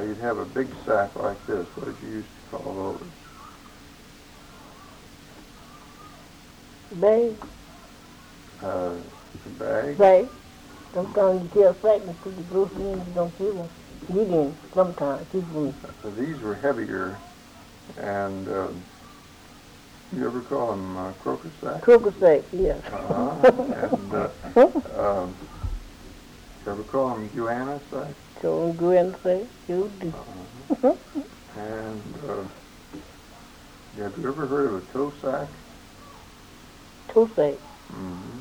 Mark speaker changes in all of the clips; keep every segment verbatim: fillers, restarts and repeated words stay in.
Speaker 1: you'd have a big sack like this. What did you used to call those?
Speaker 2: Bag.
Speaker 1: Uh, a bag?
Speaker 2: Bag. Sometimes you tell sack and put the groceries in, you don't see them. You didn't, sometimes, people.
Speaker 1: Uh, these were heavier, and uh, you ever call them uh, croaker sacks?
Speaker 2: Croaker sack, yes.
Speaker 1: Uh-huh. And uh, um, you ever call them Guiana sacks?
Speaker 2: So go in and say, you do.
Speaker 1: Uh-huh. And uh, have you ever heard of a toe sack?
Speaker 2: Toe sack.
Speaker 1: Mm-hmm.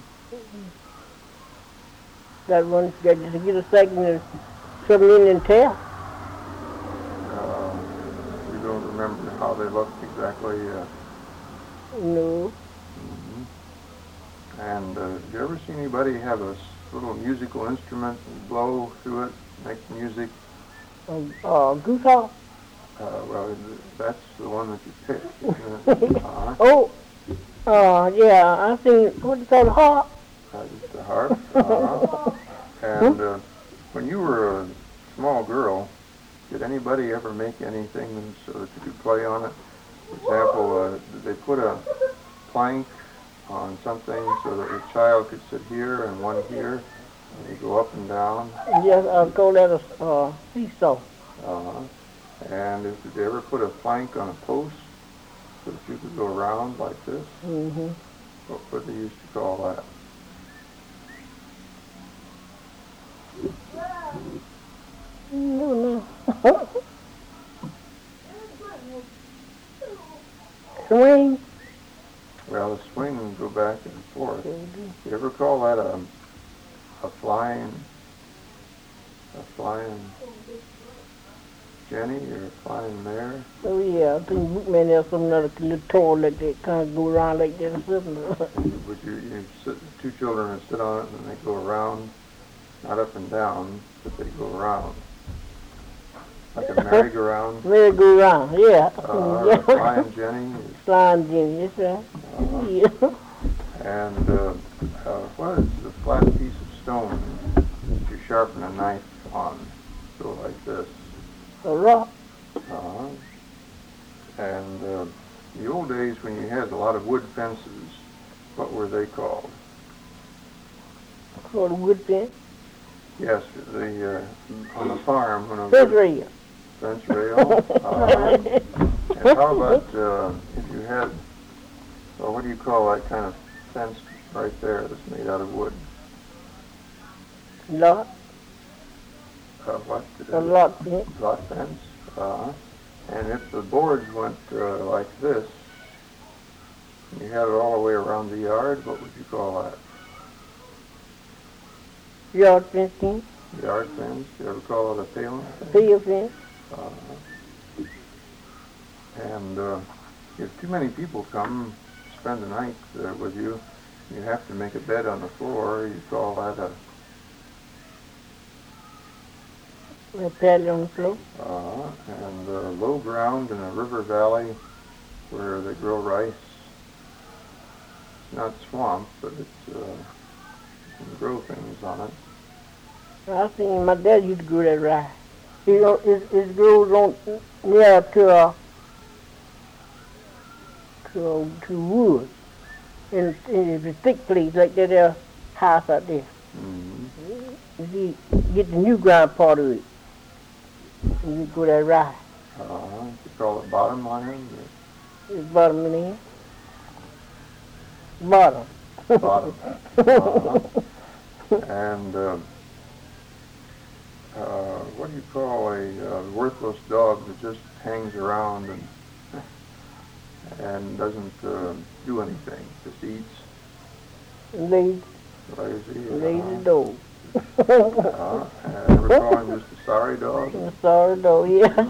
Speaker 2: That one, that just get a sack and there's something in and tell.
Speaker 1: Uh, you don't remember how they looked exactly? Uh,
Speaker 2: No.
Speaker 1: mm-hmm. And uh, have you ever seen anybody have a s- little musical instrument and blow through it, make music?
Speaker 2: Um, uh, goose hawk.
Speaker 1: Uh, well, that's the one that you picked, isn't it? Uh-huh.
Speaker 2: Oh, uh, yeah, I seen, what do you call it, harp?
Speaker 1: Uh, just a harp. Uh-huh. And uh, when you were a small girl, did anybody ever make anything so that you could play on it? For example, uh, did they put a plank on something so that a child could sit here and one here, and you go up and down?
Speaker 2: Yes, I call that a uh, seesaw.
Speaker 1: Uh-huh. And if, did they ever put a plank on a post so that you could go around like this?
Speaker 2: Mm-hmm.
Speaker 1: What what they used to call that?
Speaker 2: No, no. Swing.
Speaker 1: Well, the swing would go back and forth.
Speaker 2: Mm-hmm.
Speaker 1: You ever call that a a flying a flying Jenny or a flying mare?
Speaker 2: Oh, yeah, I think Bootman has some other little toy like that, kind of go around like that or something.
Speaker 1: Would you, you sit, two children would sit on it and they go around, not up and down, but they go around. Like a merry-go-round.
Speaker 2: Merry-go-round, yeah.
Speaker 1: Uh,
Speaker 2: Yeah.
Speaker 1: a flying Jenny. is-
Speaker 2: Flying Jenny, that's right.
Speaker 1: Uh,
Speaker 2: Yeah.
Speaker 1: And uh, uh, what is the flat piece of stone that you sharpen a knife on? Go like this.
Speaker 2: A rock.
Speaker 1: Uh-huh. And uh, the old days when you had a lot of wood fences, what were they called?
Speaker 2: Called a wood fence.
Speaker 1: Yes, the uh, on the farm when a
Speaker 2: Fence
Speaker 1: wood
Speaker 2: rail.
Speaker 1: fence rail. Uh, and how about uh, if you had, well, what do you call that kind of fence right there that's made out of wood?
Speaker 2: Lot.
Speaker 1: Uh, what?
Speaker 2: A lot fence.
Speaker 1: Lot fence. Uh, and if the boards went uh, like this, and you had it all the way around the yard, what would you call that?
Speaker 2: Yard fence, fence.
Speaker 1: Yard fence? You ever call it a paling fence?
Speaker 2: Field fence.
Speaker 1: Uh, and uh, if too many people come spend the night uh, with you, you have to make a bed on the floor. You call that a
Speaker 2: A pad on the floor.
Speaker 1: uh, and uh, low ground in a river valley where they grow rice. It's not swamp, but it's uh, you can grow things on it.
Speaker 2: I seen my dad used to grow that rice. He don't, it, it grows on near to a to a, to wood, in in a thick place like that there house out there.
Speaker 1: Mm-hmm.
Speaker 2: You see, get the new ground part of it. And you grow that rice.
Speaker 1: Uh, you call it bottom land
Speaker 2: It's bottom in there. Bottom.
Speaker 1: or bottom. Uh-huh. And uh, uh, what do you call a uh, worthless dog that just hangs around and and doesn't uh, do anything, just eats?
Speaker 2: Lazy,
Speaker 1: Lazy.
Speaker 2: lazy
Speaker 1: Uh,
Speaker 2: dog.
Speaker 1: uh, and ever call him just a sorry dog?
Speaker 2: Sorry dog, yeah.